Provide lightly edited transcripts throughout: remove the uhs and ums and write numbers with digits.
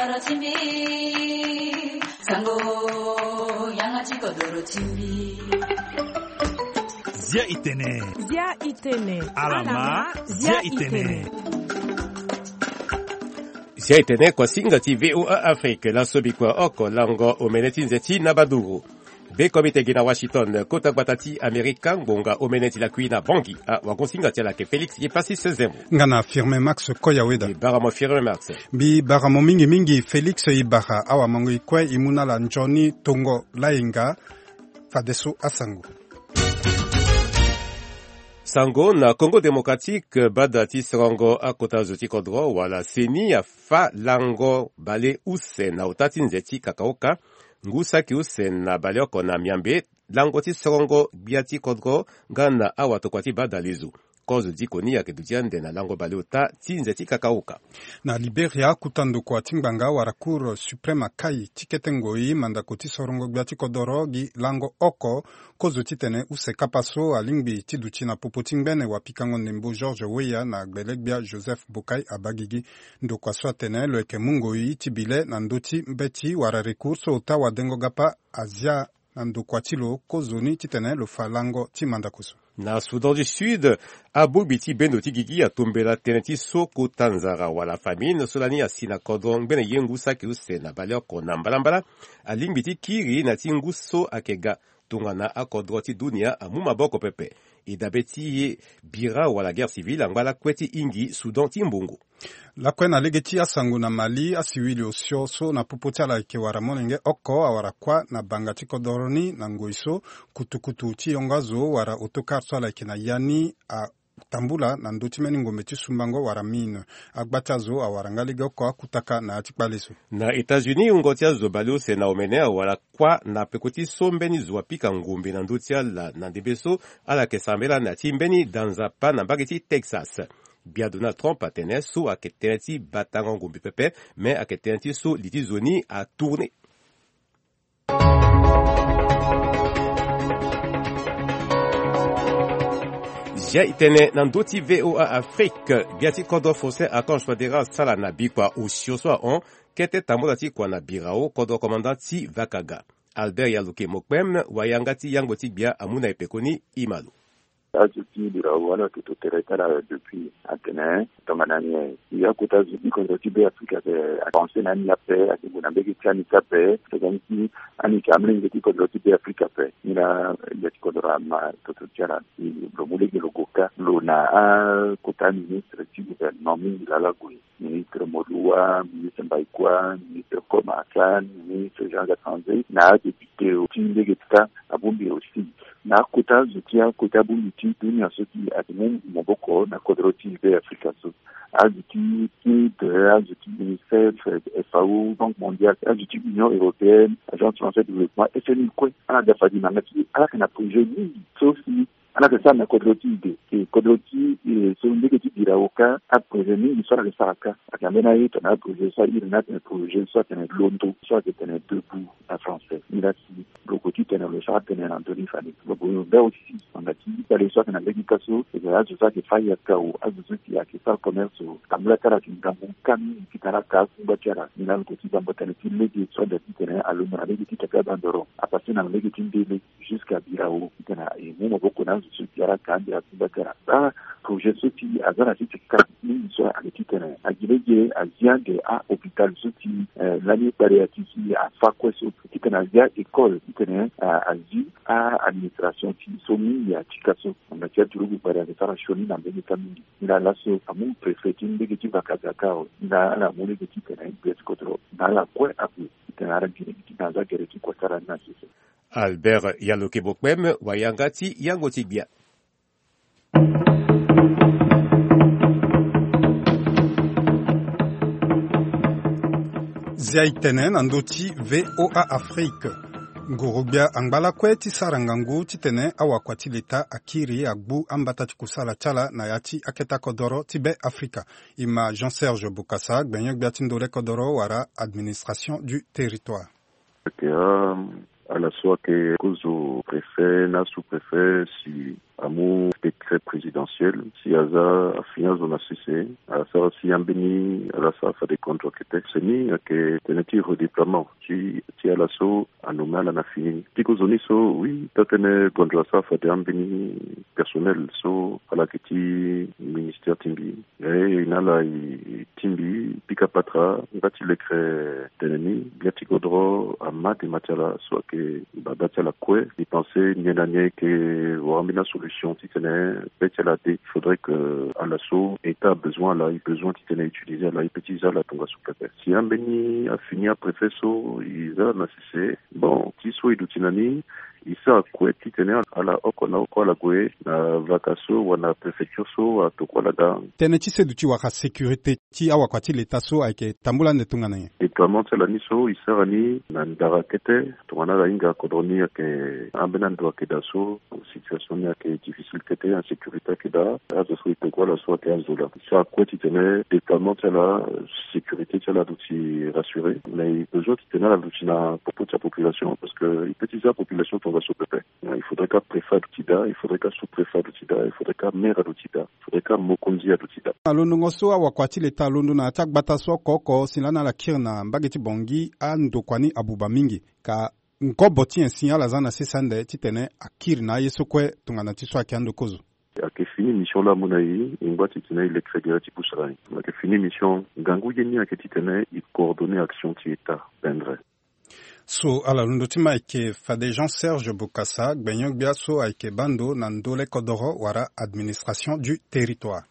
kodoro chimbi sango yangachi kodoro chimbi Zia itene alama zia itene Zia itene kwa singa ti VOA Afrique la sobi kwa oko lango omeneti nzeti na baduru Be komite gina Washington kota batati Amerika ngonga omeneti la kuina bongi wakonsinga tela ke Felix yepasi sezemu ngana firme Max Koyaweda baramo firme Max bi baramo mingi Felix ibara awa mango ikwe imuna la njoni tongo lainga fadeso asango Sango na Congo Démocratique badati serongo akota zoti kodro wala seni ya fa lango bale use na utati nzeti kakaoka ngusa ki use na bale oko na miambe lango ti serongo biati kodro gana awa tokwati badalizu kozo dikoni ya kedudiande na lango bale uta ti nzeti kakaoka na Liberia kutando kwa timbanga wara Cour suprema kai tiketengoi mandako ti sorongo biati kodoro gi lango oko kozo titene use kapaso alingbi tiduchi na popotingbene wa pikango nembo George Weah na gbelegbia Joseph Bokai abagigi ndo kwa swatene loeke mungoi tibile na ndoti mbeti wara recurso uta wa dengo gapa Asia na ndo kwa tilo kozo ni titene lo falango timandakoso na Soudan du Sud abu biti benoti gigi atombela teneti soko tanzara wala famine solani ya sina kodron bene yengusa ki use na bale oko na mbalambala alimbiti kiri na tinguso akega tungana akodroti dunia amuma boko pepe idabeti bira wala guerre civile angala kweti ingi Soudan timbungu la kwena legeti asangu na Mali asiwili osioso na popoti ala ike wara monenge oko awara kwa na bangati kodoroni na ngoiso kutukutu uchi yongazo wara otokarso ala ike na yani a tambula na ndotimeni ngombe ti sumbango wara mine agbatazo awarangalige oko akutaka na atikbaleso na Etats-Unis ungotia zo balose na omenea wala kwa na pekoti sombeni zwa pika ngombe na ndotia la na debeso ala kesambela na timbeni danzapa na bageti Texas Bia Donald Trump atene so aketeneti batango ngombe pepe mais aketeneti so liti zoni a tourner Zia itene nandoti VOA Afrique biati kodo fose akanj federal sala na bikwa usioswa on kete tamodati kwa na birao kodo komandati Vakaga Albert Yaluke Mokwem wayangati yangoti bia amuna epekoni imalu Azuti birawana tutoterekana depuis Athènes tomanani ya kutazuti konzoti be Afrika be avancer nani la paix akibuna begi tani ta paix teganti ani kamle ngeti konzoti be Afrika pe ina yati kodora ma tototiara lomule gelogoka lona kota ministre du gouvernement mingi la gui ministre Modua ministre Baikwa ministre Komakan ministre Jean Gatsanze na député au Tindegeta abumbi aussi na kota zutia kota bumiti dunia soki atenen moboko na kodroti be Afrika so azuti azuti UNICEF FAO Banque mondiale azuti Union européenne agence française de développement FMI quoi ana da fadi mangati ala kana projet ni sofi ana da sana kodroti de kodroti so ndege ti diraoka a projet ni so la saraka akamena yeto na projet so il na projet so tene londo so tene debout en français il a si lokoti tene le chat tene Anthony Fani bo da aussi mangati pale so tene ndege kaso et là je sais que faille ka ou azuti ya ki par commerce kamla tara kingambu kami kitara ka kumbachara ina lokoti bamba tene ti legi so da tene alumra legi ti taka bandoro a passer na legi ti ndele jusqu'à birao tene et mo boko na yara kandi akubakara ba projet soti azana siti kami so aleti tene agilege aziande a hôpital soti l'année pariatisi a fakwe so tene azia école tene azi a administration ti somi ya tikaso on a tia turugu pariatisi tara shoni na mbele kami ila laso amu prefeti ndege ti vakazakao ila la mule ke tene beskoto na la kwe apu tene arangine ti naza gereki kwa tara na sisi Albert Yaluke Mokwem wayangati yangoti bia Ziaitene nandoti VOA Afrique Ngorobia angbala kweti sarangangu titene awakwati leta akiri agbu ambatati kusala chala na yati aketa kodoro tibe Afrika ima Jean-Serge Bokassa gbenye gbiati ndole kodoro wara administration du territoire à la soit que cause au préfet, na sous-préfet, si amu décret présidentiel, si aza affiance on a cessé, à ça si ambeni, à la ça fait des contre que c'est ni que teneti redéploiement, si à l'assaut, à nous mal, à la fini. Tico zoni so, oui, tatene contre ça fait des ambeni personnel, so, à la kiti ministère Timbi. Et il a la Timbi, pika patra, bâti le crée teneni, biati godro, à mat et matiala, soit que, bâti la koué, il pensait, n'y en que, voir solution, si tenait, il faudrait que, à l'assaut, État besoin, là, il besoin, si tenait utiliser, là, il peut utiliser, là, tonga sous préfet. Si un béni a fini à préfet, so, il a nassé, bon, qui soit, il outinani, il s'a quoi, qui tenait à la okona, okwa la goué, na vakaso, ou na préfecture, so, à tokwa la gang. Teneti se duti waka sécurité, ti awakwati l'État so, avec tambula netungana. Déploiement, c'est la niso, il s'a rani, nandara kete, tongana la inga kodroni, que, ambenan doa kedaso, situation, qui est difficile, qui était en sécurité, qui da, à ce soit, quoi, la soit, qu'un zola. Ça, quoi, tu tenais, déploiement, c'est la sécurité, c'est la d'outils rassurés. Mais besoin, tu tenais la d'outils pour sa population, parce que, il peut utiliser la population, on va s'occuper. Il faudrait qu'un préfet d'Outida, il faudrait qu'un sous-préfet d'Outida, il faudrait qu'un maire d'Outida, il faudrait qu'un mokonzi d'Outida. Alongo so awakwati l'État londo na chak bataso koko, silana la kirna, mbageti bongi, andokwani abuba mingi, ka, nkoboti un signal azana sesande, titene, akir na yesokwe, tungana tiswa kiando kozo. Ake fini mission la monaï, ingwa titene il écrédira tipousrai. Ake fini mission, gangou yeni ake titene, il coordonne action ti État, bendre. So ala lundotima ike fade Jean-Serge Bokassa, gbenyong biaso ike bando nandole kodoro wara administration du territoire.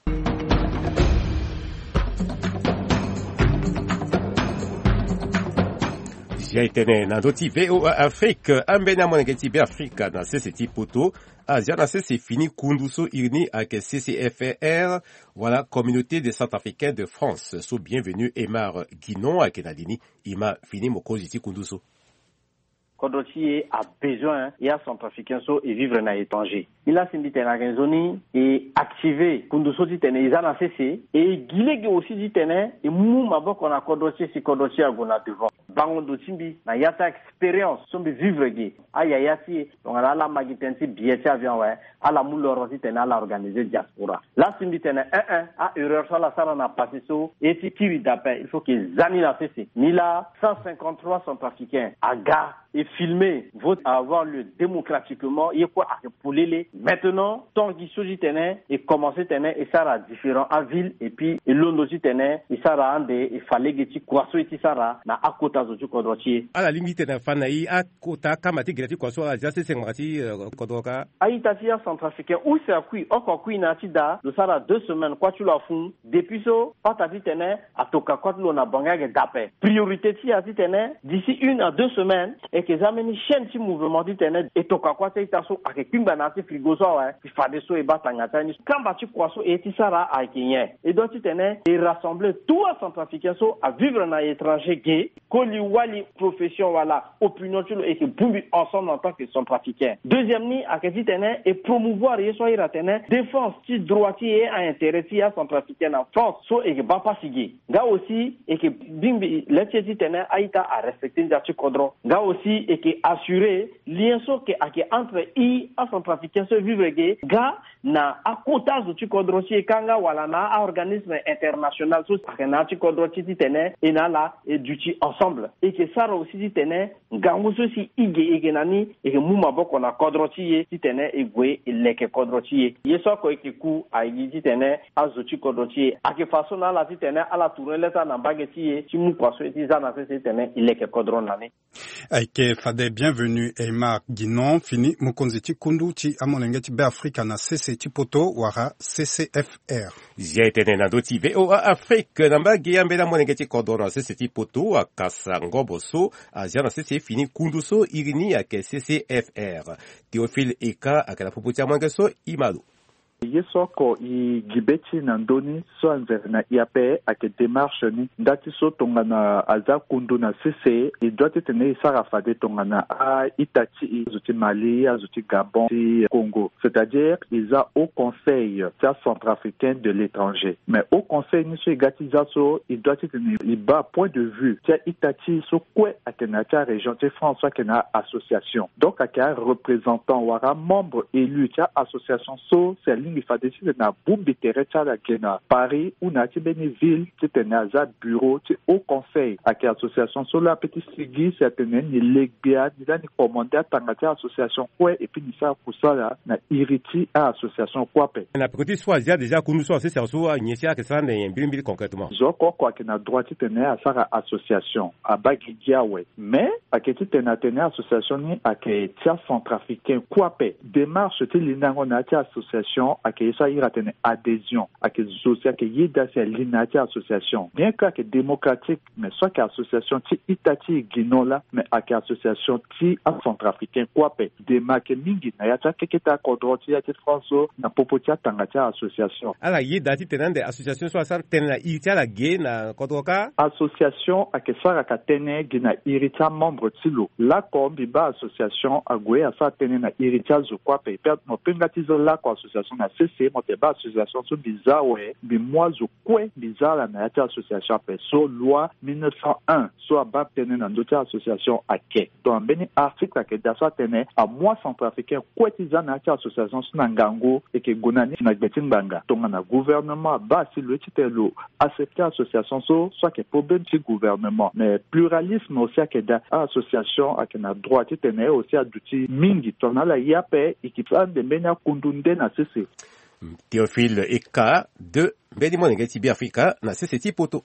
Jaitene na doti VOA Afrique ambena monegeti be Africa na CCT poto Asia na c'est fini kunduso irni avec CCFR voilà communauté des Centrafricains de France so bienvenue Emar Guinon avec Nadini ima fini mokoziti kunduso Kodrochi a besoin et à Centrafricain so et vivre na étranger. Il a sindi tena genzoni et activer kunduso di tena izana cc et gilege aussi di tena et mou mabok on a Kodrochi si Kodrochi a gona devant. Bango do timbi na yata expérience sombe vivre gi aya yati on a la magitensi bieti avion ouais à la mouloro di tena la organiser diaspora. La sindi tena a erreur sur la sala na passé so et ti kiri d'appel il faut que zani la cc. Nila 153 Centrafricains aga et filmer vote à avoir lieu démocratiquement, il y a quoi à pouler. Maintenant, tant qu'il s'agit de et commencer tenir et ça sera différent à ville et puis et l'on aussi tenir et ça sera des il fallait que tu croises et ça sera na à côté de ce kodrochi. À la limite na fanaï à côté kamati grati quoi soit déjà c'est ngati kodroka. Aïtatia centrafricain où c'est à qui encore qui na tida de ça 2 semaines quoi tu la fous depuis ça pas ta vie tenir à toka quoi l'on a bangé d'appel. Priorité ti à tenir d'ici 1 à 2 semaines et que zameni chaîne ti mouvement d'internet et toka kwa te taso avec kimba na ti frigo so ouais il fallait so e batangata ni kamba ti kwaso et ti sara a kenye et donc tene et rassembler tout à Centrafricain so à vivre na étranger gay koli wali profession voilà opinion tu et que bumbi ensemble en tant que Centrafricain. Deuxième ni a que ti tene et promouvoir et so ira tene défense ti droit ti et intérêt ti à Centrafricain en France so et que ba pas sigi ga aussi et que bimbi le ti tene aita à respecter ti kodro ga aussi et que assurer lien so que entre i à Centrafricain se vivre gay ga na a quota de tu kodrochi kanga wala na organisme international so que na tu kodrochi tene et na la et duty ensemble et que ça aussi dit tene gango so si ige ige nani et que muma boko na kodrochi tene e gwe leke kodrochi yeso ko e ku a dit tene azuchi kodrochi a que façon na la tene ala tourner leta na bageti ti mu kwaso ti za na se tene leke kodron nani Aike fade bienvenue Emar Guinon fini mukonziti kundu ti amonengeti be Africa na CCT poto wara CCFR. Jaitene na doti VOA Afrique namba giyambe na monengeti kodoro CCT poto akasa ngoboso Asia na CC fini kunduso irini ake CCFR. Théophile Eka akala popotia mwangeso imalo. Yesoko i gibeti na ndoni so anzere na IAP ake démarche ni ndati so tongana aza kundu na CC et doit tenir isara fade tongana a Itati zuti Mali zuti Gabon ti Congo, c'est-à-dire ils a au conseil centrafricain de l'étranger, mais au conseil ni so igatiza so il doit tenir il bas point de vue tia Itati so kwe akena tia région ti François kena association, donc aka représentant wara membre élu tia association so c'est il faut décider na bumbi terre tia la kena Paris ou na ti beni ville ti tena za bureau ti au conseil aka association so la petit sigi c'est tenir ni legbia ni la ni commander tanga tia association kwe et puis ni sa kusala na iriti a association kwape na petit soit déjà que nous sommes c'est so nyesi que ça ne mbili concrètement zoko kwa kena droit ti tenir a sa association a bagidiawe mais aketi tena association ni ake tia centrafricain kwape démarche ti linango na tia association ake ça ira tene adhésion ake zosia ke yida c'est l'inati association bien que démocratique mais soit que association ti Itati Ginola mais ake association ti a centrafricain kwape de make mingi na ya keketa kodroti ya ti François na popotia tangata association ala yida ti tenande association so sa tena ita la ge na kodroka association ake sara ka tene gina irita membre tilo la kombi ba association agwe asa tene na irita zo kwape per no pengatizo la ko association na CC moteba association so bizawe bi moazo kwe bizala na ya association peso loi 1901 so aba tene na ndota association ake donc beni article ake dasa tene a moi centrafricain kwetiza na ya association so ngango et que gonani na betin banga tonga na gouvernement ba si le titelo accepter association so soit que problème ci gouvernement mais pluralisme aussi ake da association ake na droit tene aussi aduti mingi tona la IAP ekipa de mena kundunde na CC Théophile Eka de Benimo Ngeti Biafrika na CC Poto.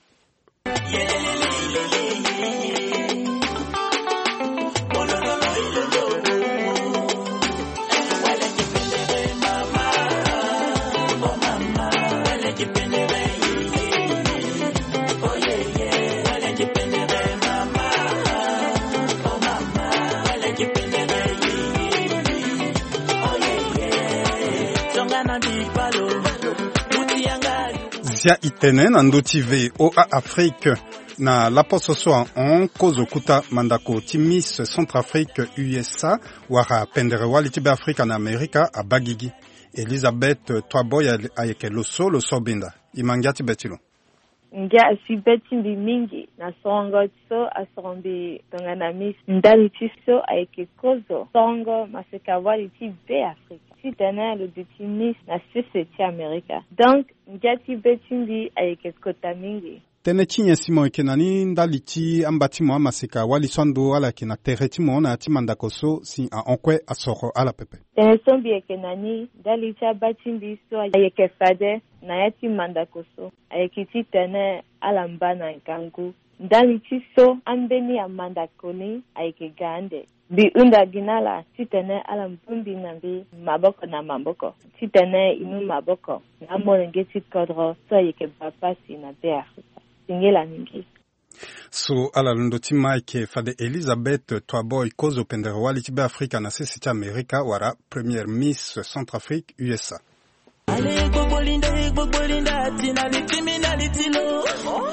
Zia itene na ndoti VOA Afrique na laposo so en kozo kuta mandako ti Miss Centrafrique USA wara pendere wali ti Afrika na Amerika a Bagigi Elizabeth Twaboy ayeke loso binda imangia ti betilo nga asibeti mingi na songo so asombi tongana Miss ndali ti so ayeke kozo songo maseka wali ti Afrika si tena le petit Miss na CC ti Amerika donc ngati betimbi ayeke kota mingi tene chinya simo ekenani ndali ti ambati mo maseka wali sondo ala kina tereti mo na ti mandakoso si a onkwe asoro ala pepe tene sombi ekenani ndali ti abatimbi so ayeke fade na yati mandakoso ayeke ti tene ala mbana nkangu ndali ti so ambeni ya mandakoni ayeke gande bi unda ginala titene ala mbumbi nambi maboko na maboko titene inu maboko na molenge tikodro so yeke bapasi na Afrika singela mingi so ala lundo ti Mike fade Elizabeth Twaboy kozo pendere wali ti Afrika na CC ti Amerika wara première Miss Centrafrique USA Ale gbogboolinda tinalicriminality lo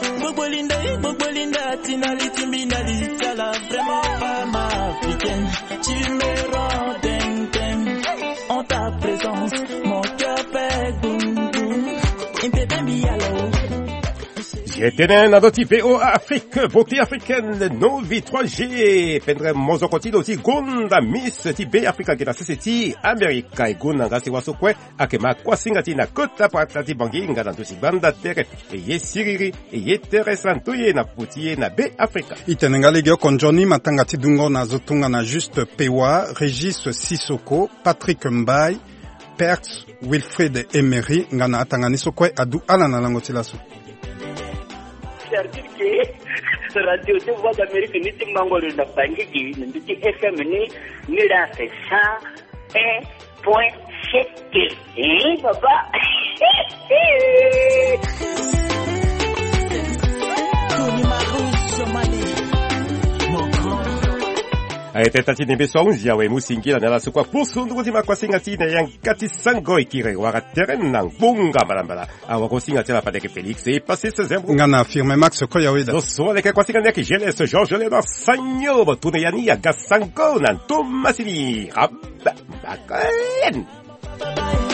gbogboolinda tinalicriminality la vraiment femme africaine tu me rends dingue en ta présence mon cœur fait boum boum impédemie alors J'étais na doti VOA Afrique, beauté africaine, Novi 3G, pendre mozo kotilo ti gonda Miss ti Afrika ki na CC Amerika e gonda ngasi waso kwe akema kwasinga ti na kota pata ti bangi nga na dosi banda tere e ye siriri e ye tere santuye na putie na Afrika. Itenenga lege konjoni matanga ti dungo na zotunga na Juste Pewa, Régis Sissoko, Patrick Mbaye, Perks, Wilfred Emery, nga na atangani sokwe adu ala na lango ti laso. C'est-à-dire que radio de voix d'Amérique ni timbango na bangiki ni ti FM ni la 101.7 baba Aiteta timbeso 11 yawe musingira na lasukwa pusundu kutima kwa singatine yankati sango ikire wakaterena ngbunga balambala awako singatela padeke Felix et passé ce zembo ngana firme Max Koyawida doso leke kwa singatine Jeunesse Georges Léonard Sanyo botune yani ya gasango na Tomasini abba bakayen